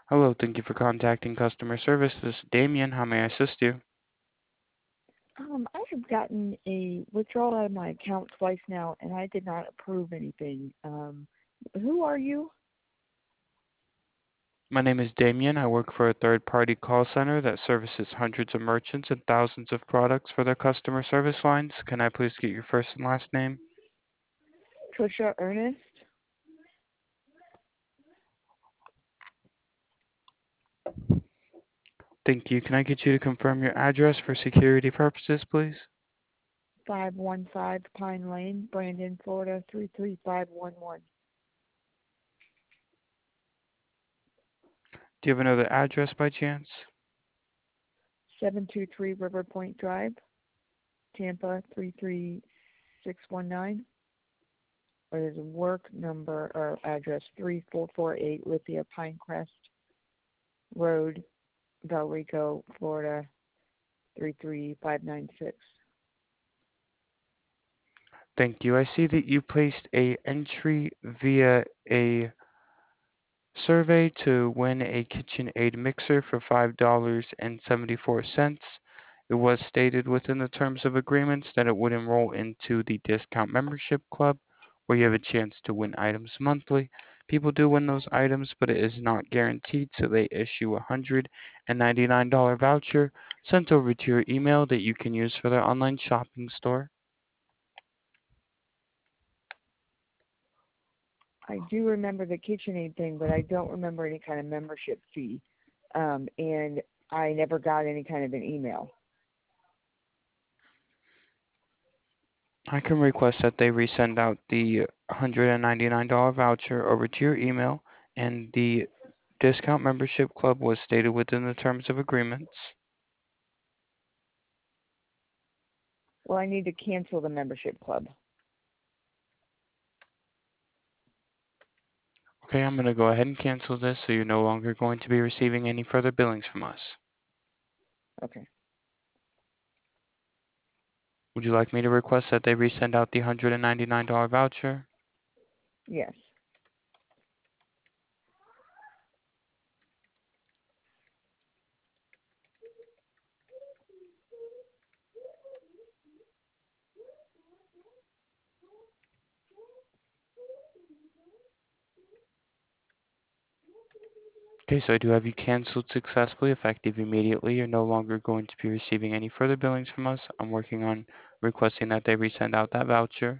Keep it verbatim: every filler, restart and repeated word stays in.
Hello, thank you for contacting customer service. This is Damien. How may I assist you? Um, I have gotten a withdrawal out of my account twice now, and I did not approve anything. Um, who are you? My name is Damien. I work for a third-party call center that services hundreds of merchants and thousands of products for their customer service lines. Can I please get your first and last name? Trisha Ernest, Thank you. Can I get you to confirm your address for security purposes, please? five one five Pine Lane, Brandon, Florida three three five one one. Do you have another address by chance? seven two three River Point Drive, Tampa three three six one nine. Or there's a work number or address three four four eight Lithia Pinecrest Road, Valrico, Florida three three five nine six. Thank you. I see that you placed a entry via a survey to win a KitchenAid mixer for five dollars and seventy-four cents. It was stated within the terms of agreements that it would enroll into the discount membership club where you have a chance to win items monthly. People do win those items, but it is not guaranteed, so they issue a one hundred ninety-nine dollars voucher sent over to your email that you can use for their online shopping store. I do remember the KitchenAid thing, but I don't remember any kind of membership fee. Um, and I never got any kind of an email. I can request that they resend out the one hundred ninety-nine dollars voucher over to your email, and the discount membership club was stated within the terms of agreements. Well, I need to cancel the membership club. Okay, I'm going to go ahead and cancel this so you're no longer going to be receiving any further billings from us. Okay. Would you like me to request that they resend out the one hundred ninety-nine dollars voucher? Yes. Okay, so I do have you canceled successfully, effective immediately. You're no longer going to be receiving any further billings from us. I'm working on requesting that they resend out that voucher.